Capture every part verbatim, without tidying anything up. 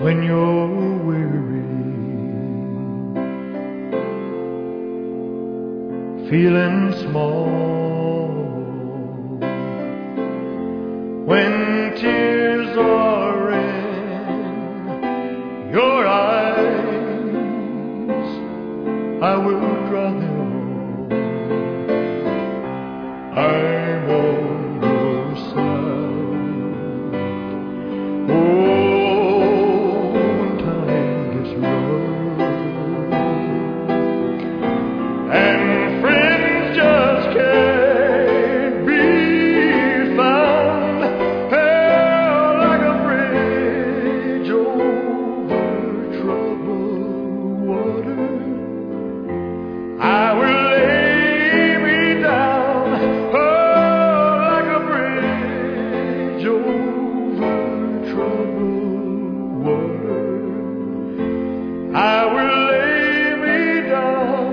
when you're weary, feeling small, when tears are in your eyes, I will dry them all. I'm on your side. Oh, when time gets rough and friends just can't be found, held like a bridge over troubled water, I will lay me down, oh, like a bridge over troubled water. I will lay me down.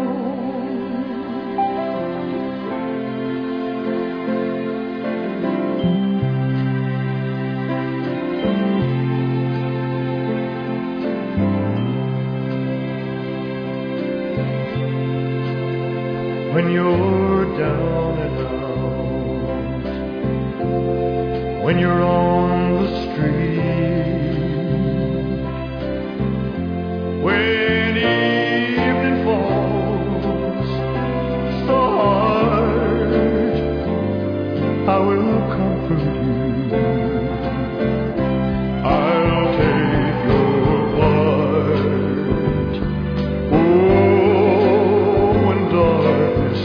When you're down and out, when you're on the street, when evening falls so hard, I will comfort you. I'll take your part. Oh, when darkness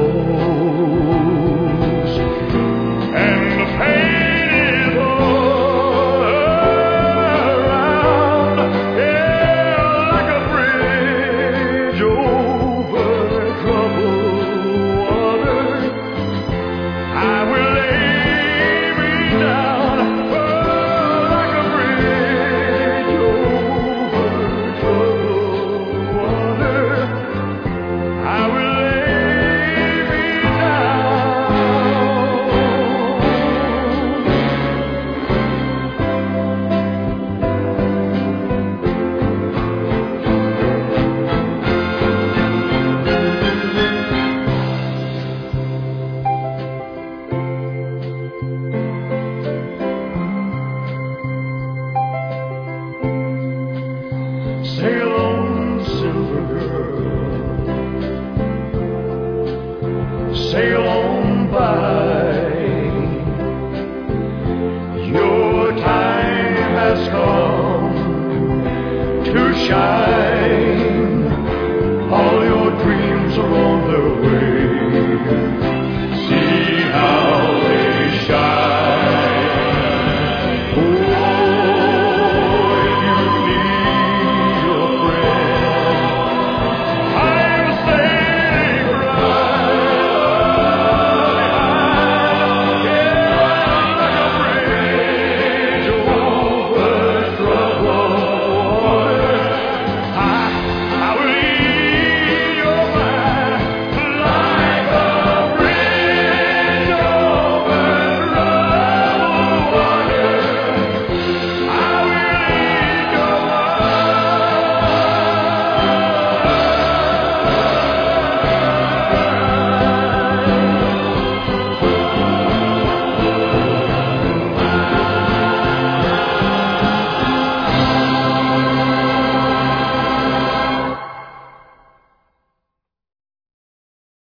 falls and the pain is all around, yeah, like a bridge over troubled water, I will lay me down, oh, like a bridge over troubled water. I will lay me down. Sail on, silver girl, sail on by. Your time has come to shine. All your dreams are on their way.